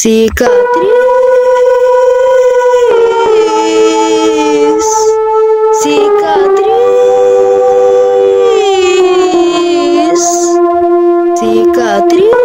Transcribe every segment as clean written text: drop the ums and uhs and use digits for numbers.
Cicatriz, cicatriz, cicatriz,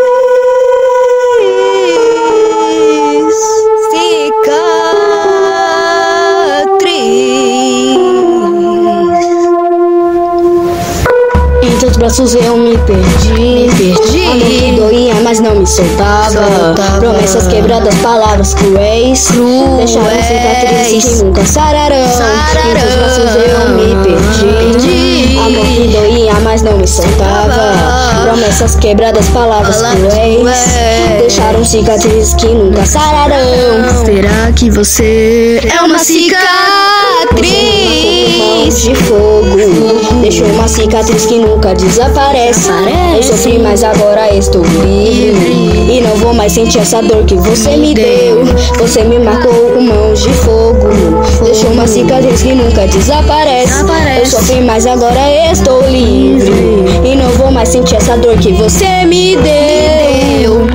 Em teus braços eu me perdi. Amor que doía, mas não me soltava. Promessas quebradas, palavras cruéis, deixaram cicatrizes que nunca sararão. Em teus braços eu me perdi. Amor que doía, mas não me soltava. Promessas quebradas, palavras cruéis, deixaram cicatrizes que nunca sararão. Será que você é uma cicatriz de fogo? Deixou uma cicatriz que nunca desaparece. Eu sofri, mas agora estou livre. E não vou mais sentir essa dor que você me deu. Você me marcou com mãos de fogo. Deixou uma cicatriz que nunca desaparece. Eu sofri, mas agora estou livre. E não vou mais sentir essa dor que você me deu.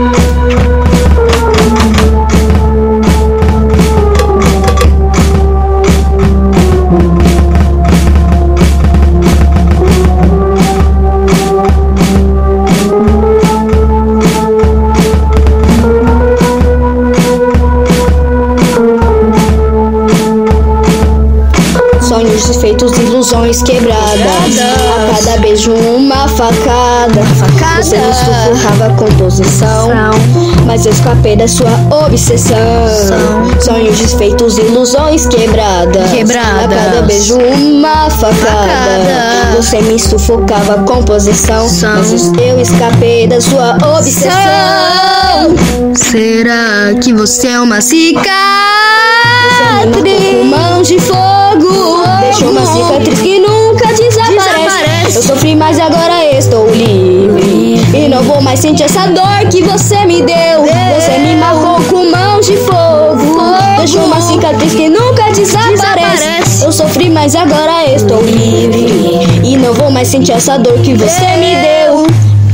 Sonhos desfeitos, ilusões quebradas. A cada beijo uma facada. Você me sussurrava com posição, mas eu escapei da sua obsessão. Sonhos desfeitos, ilusões quebradas. A cada beijo uma facada. Você me sufocava com posição, mas eu escapei da sua obsessão. Será que você é uma cicatriz? Com mãos de fogo, deixou uma cicatriz que nunca desaparece. Eu sofri, mas agora estou livre. E não vou mais sentir essa dor que você me deu. Você me marcou com mãos de fogo, deixou uma cicatriz que nunca desaparece. Eu sofri, mas agora estou livre. E não vou mais sentir essa dor que você me deu.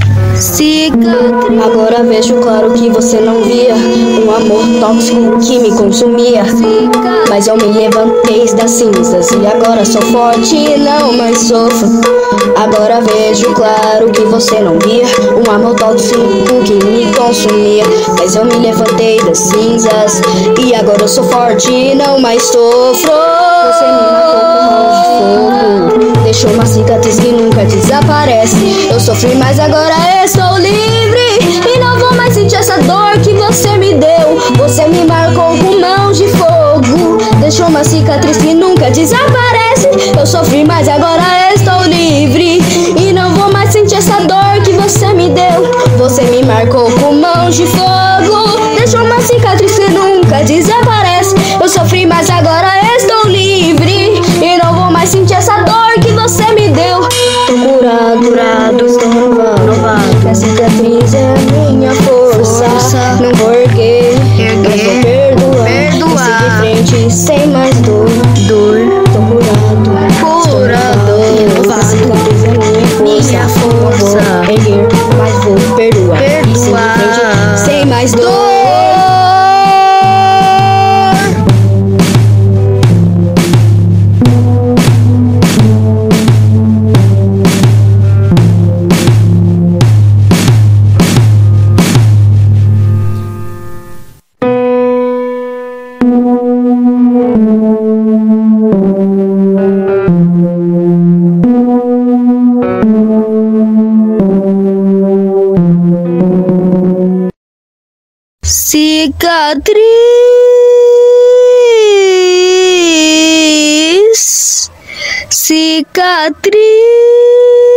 Agora vejo claro que você não via um amor tóxico que me consumia. Mas eu me levantei das cinzas e agora sou forte e não mais sofro. Agora vejo claro que você não via um amor tóxico que me consumia. Mas eu me levantei das cinzas e agora eu sou forte e não mais sofro. Você me marcou com mãos de fogo, deixou uma cicatriz que nunca desaparece. Eu sofri, mas agora estou livre. E não vou mais sentir essa dor que você me deu. Você me marcou com mãos de fogo, deixou uma cicatriz que nunca desaparece. Eu sofri, mas agora estou livre. E não vou mais sentir essa dor que você me deu. Você me marcou com mãos de fogo, deixou uma cicatriz que nunca desaparece. Eu sofri, mas agora estou livre. E não vou mais sentir essa dor que você me deu. Tô curado, estou renovado. Minha cicatriz é minha força. Não vou erguer, mas vou perdoar. E seguir em frente sem mais dor. Tô curado, minha cicatriz é minha força. Não vou erguer, mas vou perdoar. E seguir em frente sem mais dor. Cicatriz, cicatriz.